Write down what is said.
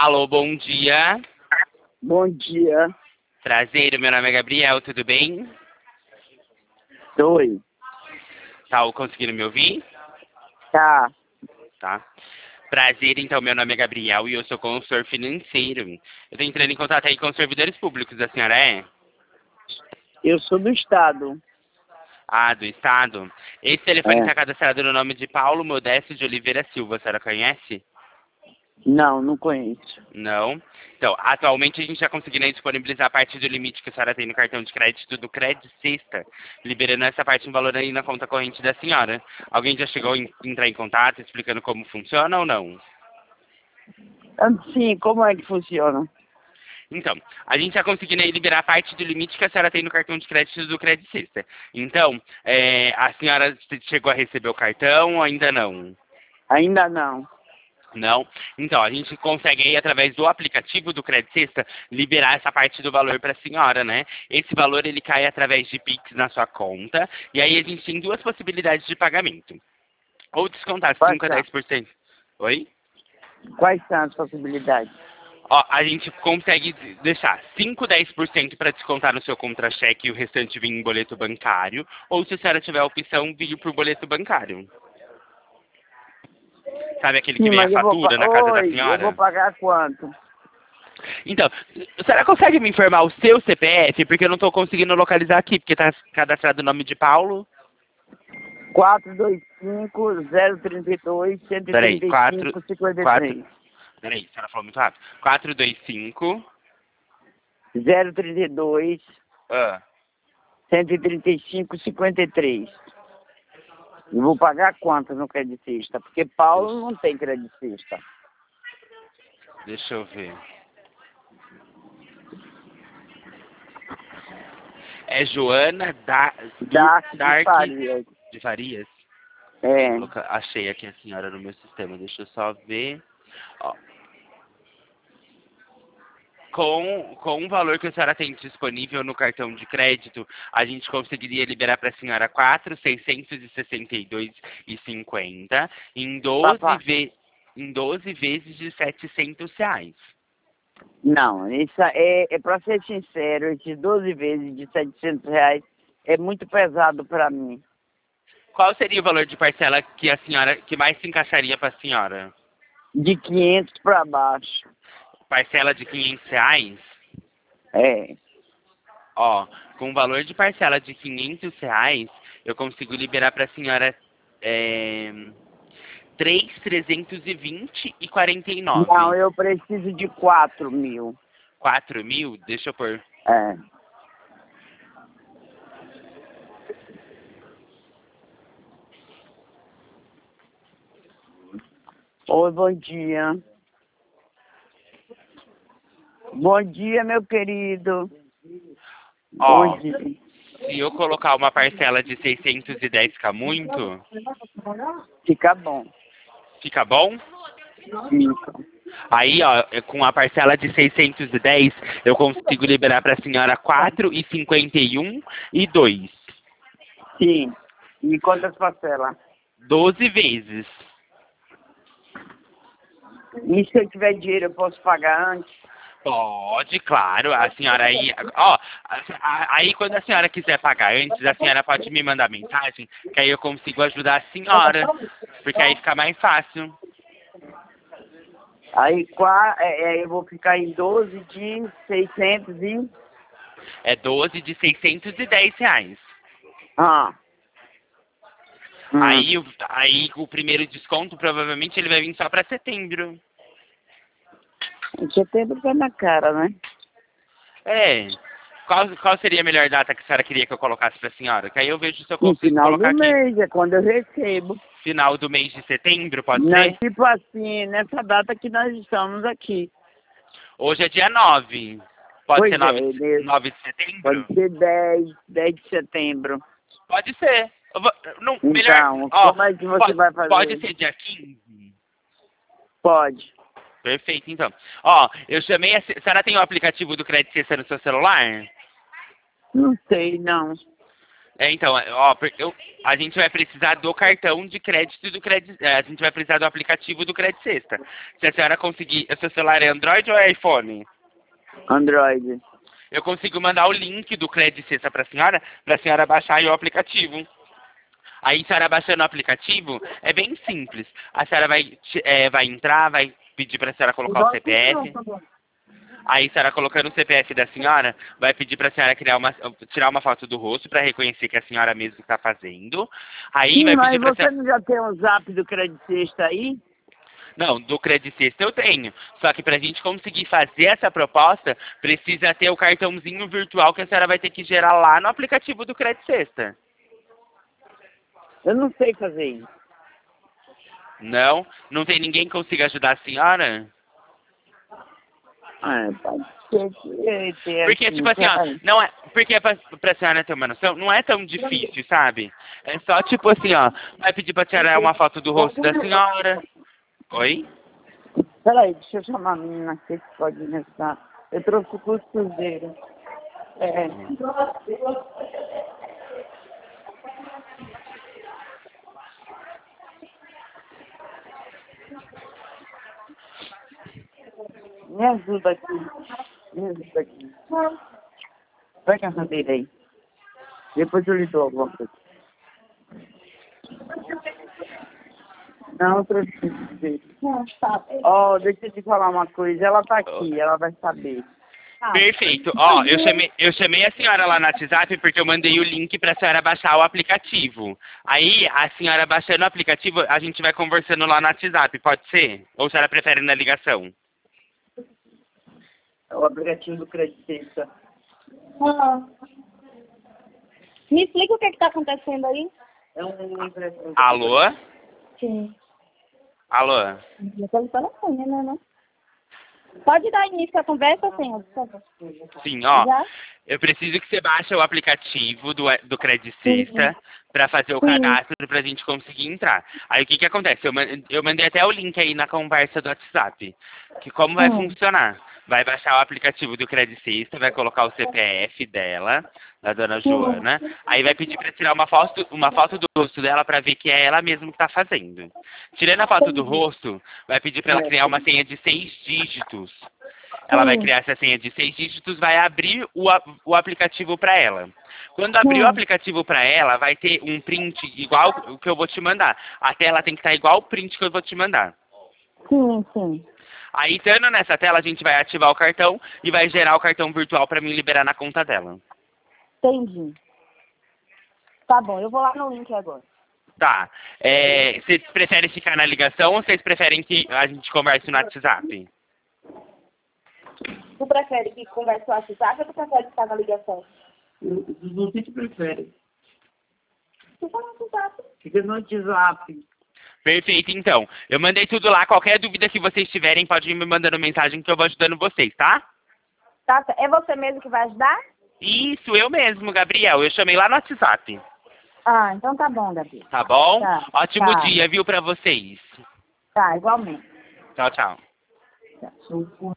Alô, bom dia. Bom dia. Prazer, meu nome é Gabriel, tudo bem? Oi. Tá conseguindo me ouvir? Tá. Tá. Prazer, então, meu nome é Gabriel e eu sou consultor financeiro. Eu tô entrando em contato aí com os servidores públicos, a senhora é? Eu sou do estado. Ah, do estado. Esse telefone É. está cadastrado no nome de Paulo Modesto de Oliveira Silva, a senhora conhece? Não conheço. Não. Então, atualmente a gente está conseguindo aí disponibilizar a parte do limite que a senhora tem no cartão de crédito do Credit Sexta, liberando essa parte em valor aí na conta corrente da senhora. Alguém já chegou a entrar em contato explicando como funciona ou não? Sim, como é que funciona? Então, a gente está conseguindo aí liberar a parte do limite que a senhora tem no cartão de crédito do Credit Sexta. Então, a senhora chegou a receber o cartão ou ainda não? Ainda não. Não? Então, a gente consegue aí, através do aplicativo do Credit Sexta, liberar essa parte do valor para a senhora, né? Esse valor, ele cai através de Pix na sua conta, e aí a gente tem duas possibilidades de pagamento. Ou descontar Quais 5 a são? 10%. Oi? Quais são as possibilidades? Ó, a gente consegue deixar 5, 10% para descontar no seu contra-cheque e o restante vir em boleto bancário, ou se a senhora tiver a opção, vir por boleto bancário. Sabe aquele que Sim, vem a mas fatura na casa da eu vou senhora? pagar quanto? Então, a senhora consegue me informar o seu CPF? Porque eu não estou conseguindo localizar aqui, porque está cadastrado o nome de Paulo. 425-032 Peraí, 135-53. Peraí, a senhora falou muito rápido. 425. 032 Ah, 135-53. E vou pagar quanto no credicista? Porque Paulo não tem credicista. deixa eu ver. É Joana Dark de Dark Faria. de Farias? É. Achei aqui a senhora no meu sistema. Deixa eu só ver. Ó, com o valor que a senhora tem disponível no cartão de crédito, a gente conseguiria liberar para a senhora 4.662,50 em 12 Papá. em 12 vezes de R$ 700. Não, isso pra ser sincero, esses 12 vezes de R$ 700 é muito pesado para mim. Qual seria o valor de parcela que a senhora que mais se encaixaria para a senhora? De 500 para baixo. Parcela de R$ 500? É. Ó, com o valor de parcela de R$ 500, eu consigo liberar para a senhora 3.320,49. Não, eu preciso de 4.000. 4.000? Deixa eu pôr. É. Oi, bom dia. Bom dia, meu querido. Ó, Bom dia. se eu colocar uma parcela de 610 fica muito? Fica bom. Fica bom? Fica. Aí, ó, com a parcela de 610, eu consigo liberar para a senhora 4,51 e 2. Sim. E quantas parcelas? 12 vezes. E se eu tiver dinheiro, eu posso pagar antes? Pode, claro. A senhora aí. Ó, aí quando a senhora quiser pagar antes, a senhora pode me mandar mensagem, que aí eu consigo ajudar a senhora. Porque aí fica mais fácil. Aí eu vou ficar em 12 de 600 e... É 12 de R$ 610. Ah. Aí o primeiro desconto, provavelmente, ele vai vir só para setembro. Em setembro tá na cara, né? É. Qual seria a melhor data que a senhora queria que eu colocasse para a senhora? Que aí eu vejo se eu No consigo final colocar do aqui. mês, é quando eu recebo. Final do mês de setembro, pode Não, ser? tipo assim, nessa data que nós estamos aqui. Hoje é dia 9. Pode Pois ser é, 9 de pode setembro? ser 10 de setembro. Pode ser. Não, melhor. Então, Ó, como é que você vai pode fazer? ser dia 15? Pode. Perfeito, então. Ó, eu chamei a senhora tem o aplicativo do Credit Sexta no seu celular? Não sei, não. Então, ó, a gente vai precisar do cartão de crédito e do crédito. A gente vai precisar do aplicativo do Crédito Sexta. Se a senhora conseguir. O seu celular é Android ou é iPhone? Android. Eu consigo mandar o link do Crédito Sexta para a senhora baixar aí o aplicativo. Aí, a senhora baixando o aplicativo, é bem simples. A senhora vai entrar, vai pedir para a senhora colocar o CPF. Aí, a senhora colocando o CPF da senhora, vai pedir para a senhora tirar uma foto do rosto para reconhecer que é a senhora mesmo está fazendo. Aí, Sim, vai mas pedir para a você senhora... não já tem o zap do Crédito Sexta aí? Não, do Crédito Sexta eu tenho. Só que para a gente conseguir fazer essa proposta, precisa ter o cartãozinho virtual que a senhora vai ter que gerar lá no aplicativo do Crédito Sexta. Eu não sei fazer isso. Não? Não tem ninguém que consiga ajudar a senhora? Pode ser que tenha Porque, assim, tipo assim, ó, sabe? não é, porque pra senhora ter uma noção, não é tão difícil, sabe? É só, tipo assim, ó, vai pedir pra tirar uma foto do rosto da senhora. Oi? Peraí, deixa eu chamar a menina aqui que pode me ajudar. Eu trouxe o costureiro. Me ajuda aqui. Me ajuda aqui. Pega a cadeira aí. Depois eu lhe dou alguma coisa. Não, eu trouxe o costureiro. Ó, deixa eu te falar uma coisa. Ela tá aqui, ela vai saber. Perfeito. Ó, eu chamei a senhora lá no WhatsApp porque eu mandei o link pra senhora baixar o aplicativo. Aí, a senhora baixando o aplicativo, a gente vai conversando lá no WhatsApp, pode ser? Ou a senhora prefere na ligação? É o aplicativo do Crédito Sexta. Me explica o que está acontecendo aí? É um empréstimo. Alô? Sim. Alô? Eu tô no telefone, né? Pode dar início à conversa, senhor, por favor. Sim, ó. Já? Eu preciso que você baixe o aplicativo do Crédito Sexta para fazer o Sim. cadastro pra gente conseguir entrar. Aí o que que acontece? Eu mandei até o link aí na conversa do WhatsApp. Que como vai funcionar? Vai baixar o aplicativo do Crédito Sexta, vai colocar o CPF dela, da dona Joana. Aí vai pedir para tirar uma foto do rosto dela para ver que é ela mesma que está fazendo. Tirando a foto do rosto, vai pedir para ela criar uma senha de 6 dígitos. Ela vai criar essa senha de 6 dígitos, vai abrir o aplicativo para ela. Quando abrir o aplicativo para ela, vai ter um print igual o que eu vou te mandar. A tela tem que estar igual o print que eu vou te mandar. Sim. Aí, estando nessa tela, a gente vai ativar o cartão e vai gerar o cartão virtual para mim liberar na conta dela. Entendi. Tá bom, eu vou lá no link agora. Tá. Vocês preferem ficar na ligação ou vocês preferem que a gente converse no WhatsApp? Tu prefere que converse no WhatsApp ou tu prefere ficar na ligação? Você que prefere. Fica no WhatsApp. Fica no WhatsApp. Perfeito, então. Eu mandei tudo lá. Qualquer dúvida que vocês tiverem, pode ir me mandando mensagem que eu vou ajudando vocês, tá? Tá, é você mesmo que vai ajudar? Isso, eu mesmo, Gabriel. Eu chamei lá no WhatsApp. Ah, então tá bom, Gabi. Tá bom? Tá, Ótimo tá. dia, viu, pra vocês. Tá, igualmente. Tchau, tchau. Tá.